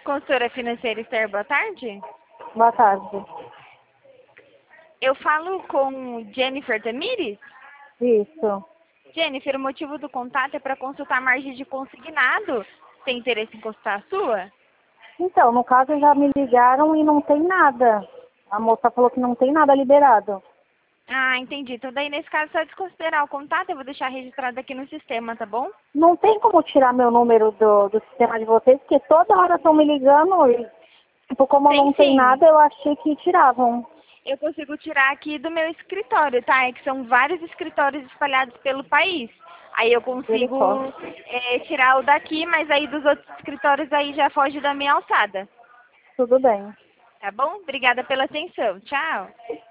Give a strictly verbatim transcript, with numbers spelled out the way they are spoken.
Consultora financeira Esther, boa tarde. Boa tarde. Eu falo com Jennifer Tamires? Isso. Jennifer, o motivo do contato é para consultar a margem de consignado. Tem interesse em consultar a sua? Então, no caso já me ligaram e não tem nada. A moça falou que não tem nada liberado. Ah, entendi. Então daí nesse caso só desconsiderar o contato, eu vou deixar registrado aqui no sistema, tá bom? Não tem como tirar meu número do, do sistema de vocês, porque toda hora estão me ligando e, tipo, como Tem não tem sim. nada, eu achei que tiravam. Eu consigo tirar aqui do meu escritório, tá? É que são vários escritórios espalhados pelo país. Aí eu consigo Misericórdia. é, tirar o daqui, mas aí dos outros escritórios aí já foge da minha alçada. Tudo bem. Tá bom? Obrigada pela atenção. Tchau.